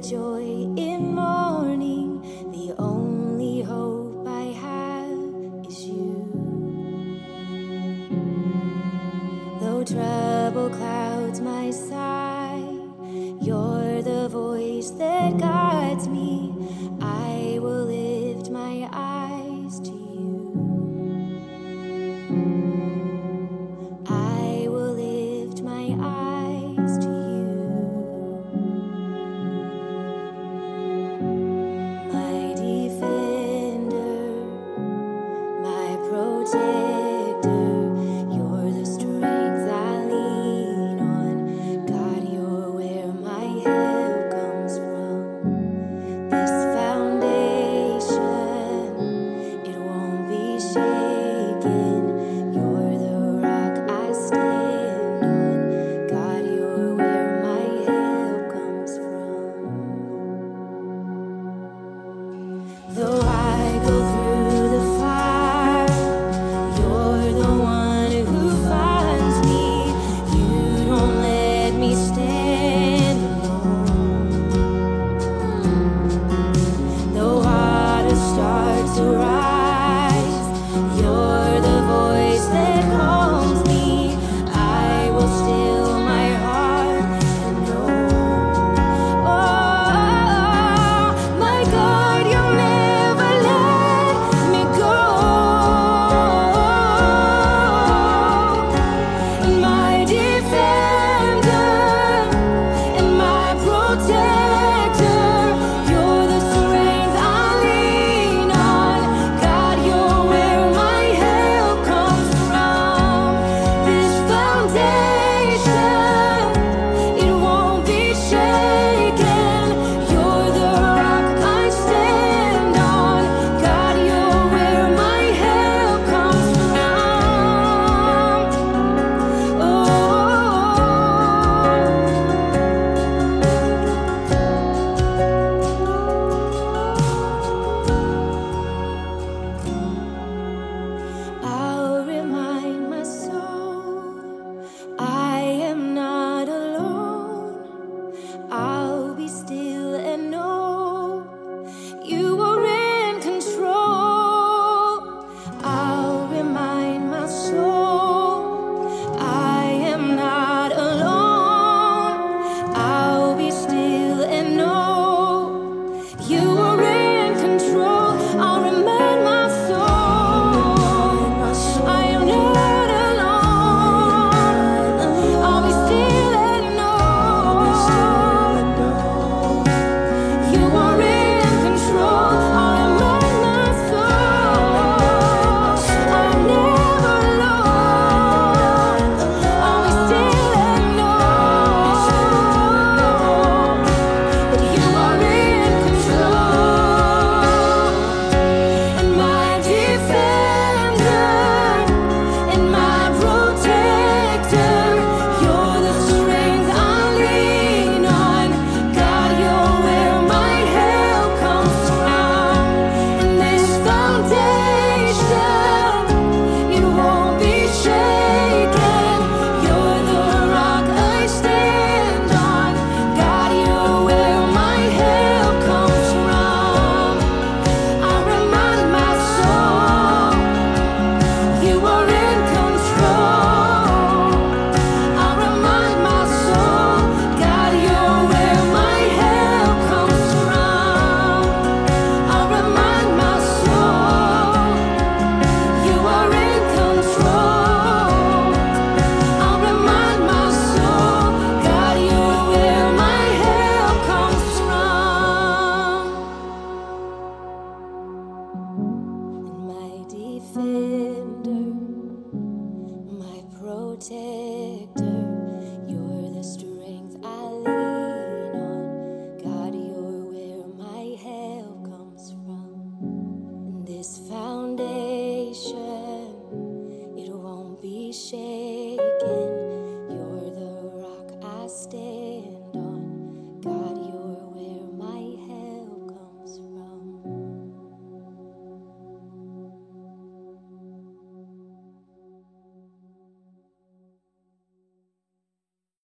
joy in morning. The only hope I have is you. Though trouble clouds my sight, you're the voice that guides me. I will lift my eyes to you. I will lift my eyes to you. My defender, my protector, you're the strength I lean on. God, you're where my help comes from. This foundation, it won't be shaken. You're the rock I stand on. God, you're where my help comes from. Though I go through the fire, you're the one who finds me. You don't let me stand alone. Though waters start to rise, you're the voice that calms me. I will still my heart and know. Oh, my God, you'll never let me go. My defender and my protector, you're the strength I lean on. God, you're where my help comes from. This foundation, it won't be shaken. You're the rock I stand on. God, you're where my help comes from. I'll remind my soul I am not alone. I'll be still and know you are in control. I'll remind my soul I am not alone. I'll be still and know you are in control. I'll remind my soul I am not alone. I'll be still and know you are in control. I'll remind my soul I'm never alone. I'll be still and know that you are in control. And my defender and my protector, you're the strength I lean on. God, you're where my help comes from. And this foundation, it won't be shaken. You're the rock I stand on. God, you're where my help comes from. I remind my soul you are in control. I remind my soul, God, you're where my help comes from. I remind my soul you are in control. I remind my soul, God, you're where my help comes from. And my defender